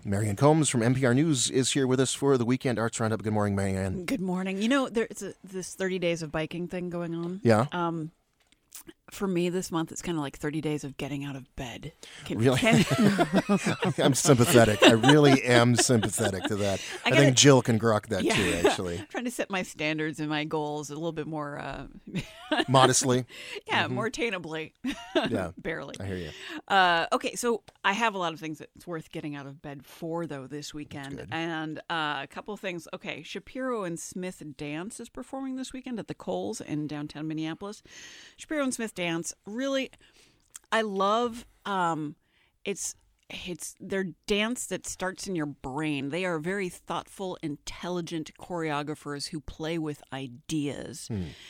Marianne Combs from NPR News is here with us for the Weekend Arts Roundup. Good morning, Marianne. Good morning. You know, there's this 30 days of biking thing going on. Yeah. For me this month, it's kind of like 30 days of getting out of bed. Really? I'm sympathetic. I really am sympathetic to that. I think Jill can grok that too, actually. I'm trying to set my standards and my goals a little bit more... modestly? Yeah, more attainably. Yeah. Barely. I hear you. Okay, so I have a lot of things that's worth getting out of bed for, though, this weekend. And a couple of things. Okay, Shapiro and Smith Dance is performing this weekend at the Coles in downtown Minneapolis. Shapiro and Smith Dance, really, I love it's their dance that starts in your brain. They are very thoughtful, intelligent choreographers who play with ideas.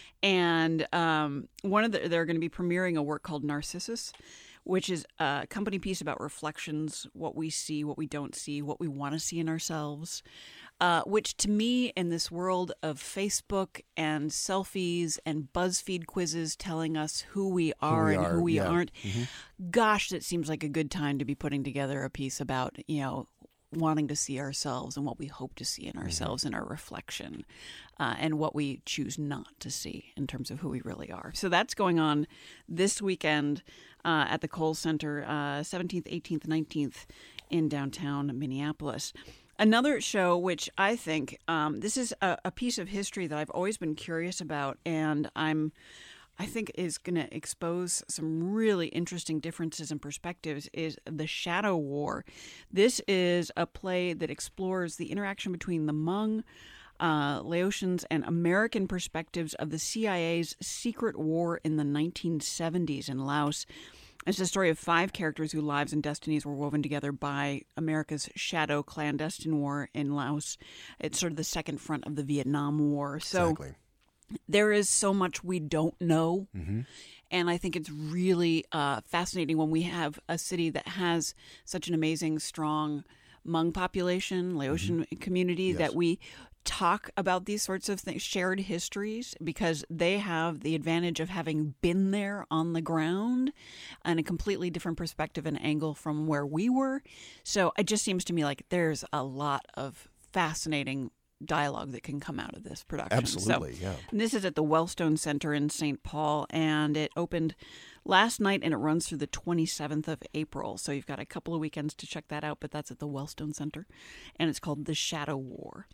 And they're going to be premiering a work called Narcissus, which is a company piece about reflections, what we see, what we don't see, what we want to see in ourselves. Which to me, in this world of Facebook and selfies and BuzzFeed quizzes telling us who we are and who we aren't, gosh, that seems like a good time to be putting together a piece about, wanting to see ourselves and what we hope to see in ourselves in our reflection, and what we choose not to see in terms of who we really are. So that's going on this weekend at the Kohl's Center, 17th, 18th, 19th in downtown Minneapolis. Another show, which I think this is a piece of history that I've always been curious about, and I think is going to expose some really interesting differences and perspectives, is The Shadow War. This is a play that explores the interaction between the Hmong, Laotians, and American perspectives of the CIA's secret war in the 1970s in Laos. It's the story of 5 characters whose lives and destinies were woven together by America's shadow clandestine war in Laos. It's sort of the second front of the Vietnam War. So Exactly. There is so much we don't know. And I think it's really fascinating when we have a city that has such an amazing, strong Hmong population, Laotian community, that we talk about these sorts of things, shared histories, because they have the advantage of having been there on the ground and a completely different perspective and angle from where we were. So it just seems to me like there's a lot of fascinating dialogue that can come out of this production. Absolutely, yeah. And this is at the Wellstone Center in St. Paul, and it opened last night, and it runs through the 27th of April. So you've got a couple of weekends to check that out, but that's at the Wellstone Center, and it's called The Shadow War.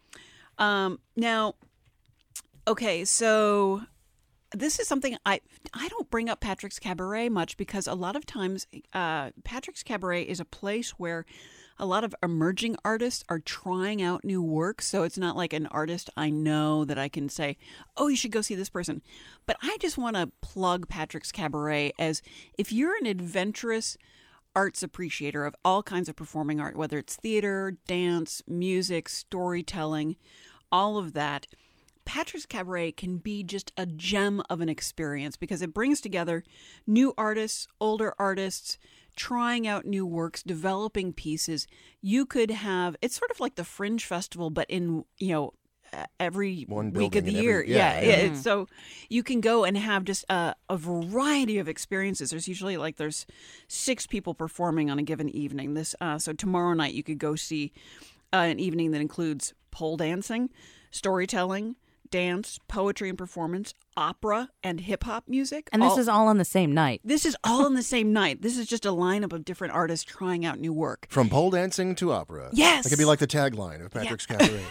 Now, okay, so this is something I don't bring up Patrick's Cabaret much, because a lot of times Patrick's Cabaret is a place where a lot of emerging artists are trying out new work. So it's not like an artist I know that I can say, oh, you should go see this person. But I just want to plug Patrick's Cabaret as, if you're an adventurous arts appreciator of all kinds of performing art, whether it's theater, dance, music, storytelling, all of that, Patrick's Cabaret can be just a gem of an experience, because it brings together new artists, older artists, trying out new works, developing pieces. You could have, it's sort of like the Fringe Festival, but in, every week of the year. So you can go and have just a variety of experiences. There's usually there's 6 people performing on a given evening. So tomorrow night you could go see an evening that includes pole dancing, storytelling, dance, poetry and performance, opera, and hip-hop music. And this is all on the same night. This is all on the same night. This is just a lineup of different artists trying out new work. From pole dancing to opera. Yes. It could be like the tagline of Patrick's Cabaret.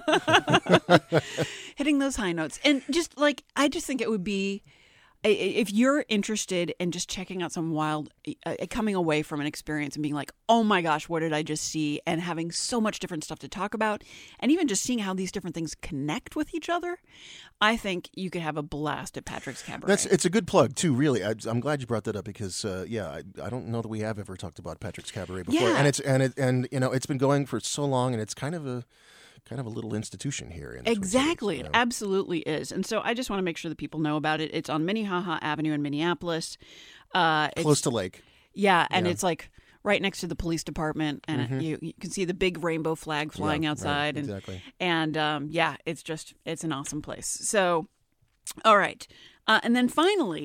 Hitting those high notes. And just I just think it would be, if you're interested in just checking out some wild, coming away from an experience and being like, oh my gosh, what did I just see? And having so much different stuff to talk about, and even just seeing how these different things connect with each other, I think you could have a blast at Patrick's Cabaret. It's a good plug too, really. I'm glad you brought that up, because I don't know that we have ever talked about Patrick's Cabaret before, and it's been going for so long, and it's kind of a little institution here. In exactly. It absolutely is. And so I just want to make sure that people know about it. It's on Minnehaha Avenue in Minneapolis. Close to Lake. Yeah, and it's right next to the police department, and you can see the big rainbow flag flying outside. Right, exactly. And it's an awesome place. So, all right. And then finally,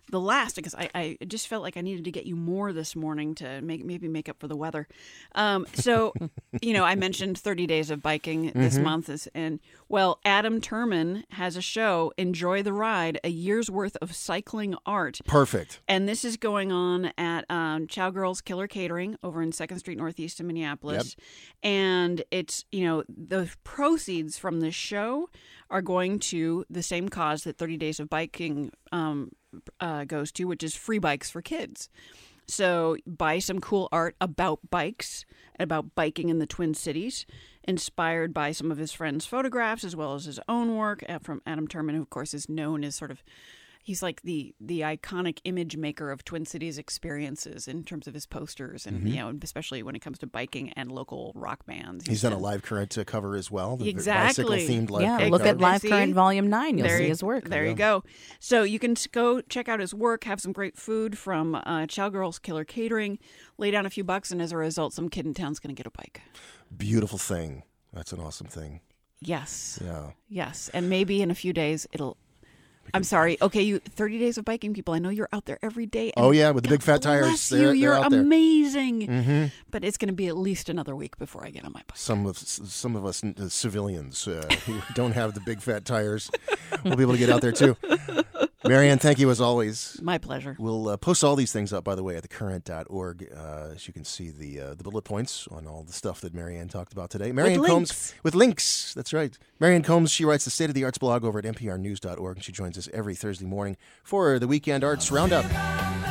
the last, because I just felt like I needed to get you more this morning to maybe make up for the weather. So, I mentioned 30 Days of Biking this month. Adam Turman has a show, Enjoy the Ride, a year's worth of cycling art. Perfect. And this is going on at Chowgirls Killer Catering over in 2nd Street Northeast in Minneapolis. Yep. And it's, the proceeds from this show are going to the same cause that 30 Days of Biking goes to, which is free bikes for kids. So buy some cool art about bikes, about biking in the Twin Cities, inspired by some of his friends' photographs as well as his own work from Adam Turman, who, of course, is known as he's like the iconic image maker of Twin Cities experiences in terms of his posters and, especially when it comes to biking and local rock bands. He's done a Live Current cover as well. The exactly. bicycle-themed Live Current look cover. at Live Current Volume 9. You'll see his work. There you go. So you can go check out his work, have some great food from Chowgirls Killer Catering, lay down a few bucks, and as a result, some kid in town's going to get a bike. Beautiful thing. That's an awesome thing. Yes. Yeah. Yes. And maybe in a few days I'm sorry. Okay, you 30 Days of Biking people. I know you're out there every day. Oh yeah, with the big fat tires. Bless you. You're out there. amazing. Mm-hmm. But it's going to be at least another week before I get on my bike. Some of us civilians who don't have the big fat tires will be able to get out there too. Marianne, thank you as always. My pleasure. We'll post all these things up, by the way, at thecurrent.org. As you can see the bullet points on all the stuff that Marianne talked about today. Marianne Combs with links. That's right. Marianne Combs, she writes the State of the Arts blog over at nprnews.org, and she joins us every Thursday morning for the Weekend Arts Roundup.